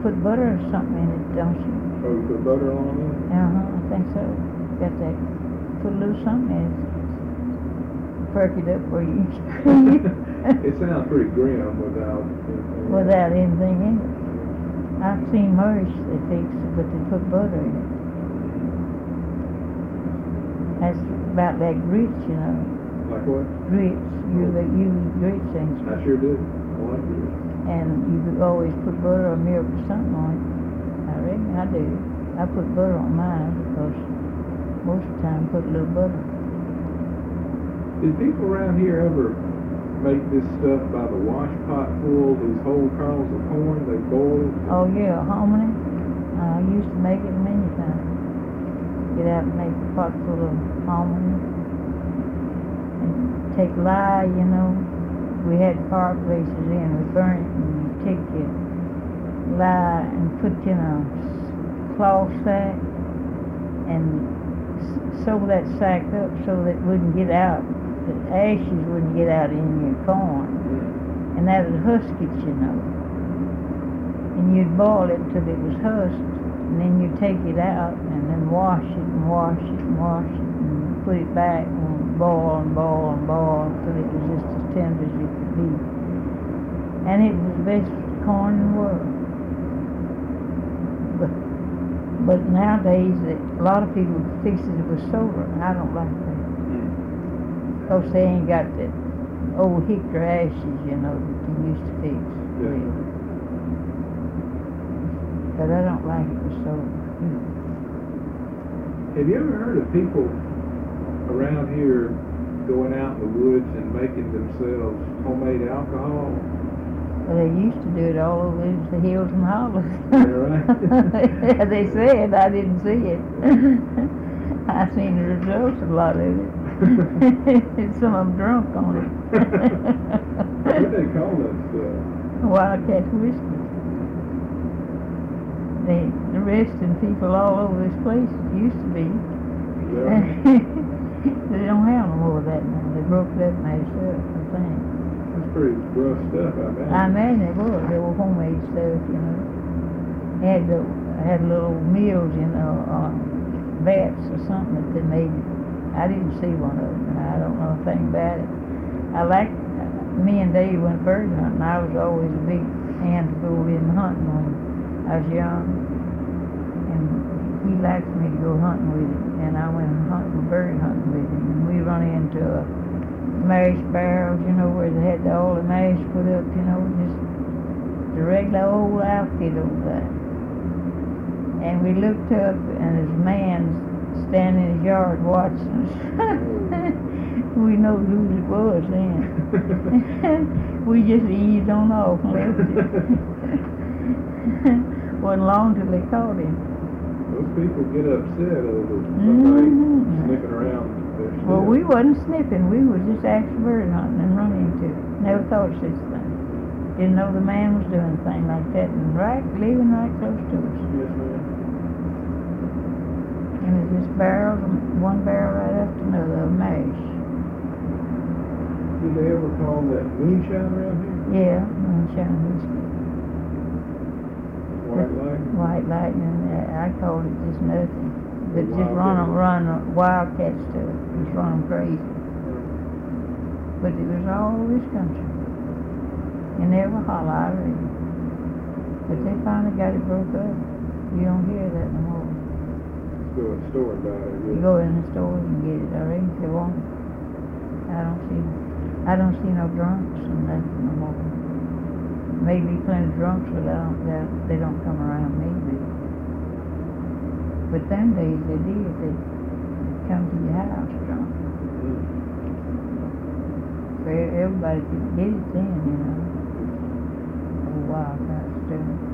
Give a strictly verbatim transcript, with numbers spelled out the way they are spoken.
put butter or something in it, don't you? Oh, you put butter on it? Uh-huh, I think so. Got that, put a little something in it. Perk it up for you. It sounds pretty grim without... Without anything in it. I've seen mush they fix it, but they put butter in it. That's about that grits, you know. Like what? Grits. You, you eat grits, ain't you? I sure do. I like grits. And you could always put butter or milk or something on it. I reckon I do. I put butter on mine because most of the time I put a little butter. Did people around here ever make this stuff by the wash pot full, these whole kernels of corn, they boil it? Oh yeah, hominy. I used to make it many times. Get out and make a pot full of hominy. And take lye, you know. We had fireplaces in, we burn it, and you take your lye and put it in a cloth sack and sew that sack up so that it wouldn't get out, the ashes wouldn't get out in your corn. And that would husk it, you know. And you'd boil it till it was husked, and then you'd take it out and then wash it and wash it and wash it and put it back and boil and boil and boil until it was just as tender as it could be. And it was the best corn in the world. But, but nowadays, a lot of people fix it with soda, and I don't like that. Because they ain't got that old hickory ashes, you know, that they used to fix. Yeah. With. But I don't like it with soda. Have you ever heard of people around here going out in the woods and making themselves homemade alcohol? Well, they used to do it all over the hills and hollows. Yeah, right. Yeah, they said. I didn't see it. I seen the results of a lot of it. Some of them drunk on it. What do they call that stuff? Wildcat whiskey. They arresting people all over this place. It used to be. Yeah. They don't have no more of that now. They broke it up themselves, I think. That's pretty rough stuff, I imagine. I imagine it was. They were homemade stuff, you know. They had, the, had little meals, you know, uh, vats or something that they made. I didn't see one of them, and I don't know a thing about it. I like, me and Dave went bird hunting. I was always a big hand to go in hunting when I was young. And he liked me to go hunting with him, and I went hunting, bird hunting with him. And we run into a mash barrels, you know, where they had all the mash put up, you know, just the regular old outfit over there. And we looked up, and this man's standing in his yard watching us. We know who it was then. We just eased on off and left it. Wasn't long till they caught him. Those people get upset over somebody Mm-hmm. sniffing around their stuff. Well, we wasn't sniffing. We was just actually bird hunting and running into it. Never thought of such a thing. Didn't know the man was doing a thing like that, and right, living right close to us. Yes, ma'am. And it's just barrels, one barrel right after another of mash. Did they ever call that moonshine around here? Yeah, moonshine whiskey. White lightning? White lightning, uh, I called it just nothing. But just Wildcat. run 'em, run uh, wildcat stuff, just run 'em crazy. But it was all over this country. You never holler, I reckon. But they finally got it broke up. You don't hear that no more. Go in the store and buy it. You go in the stores and get it, I reckon, if you want it. I don't see, I don't see no drunks and nothing no more. Maybe plenty of drunks, but I don't, they, they don't come around me, maybe. But them days they did, they'd come to your house drunk. Mm. So everybody could get it then, you know. Oh, wow, that's true.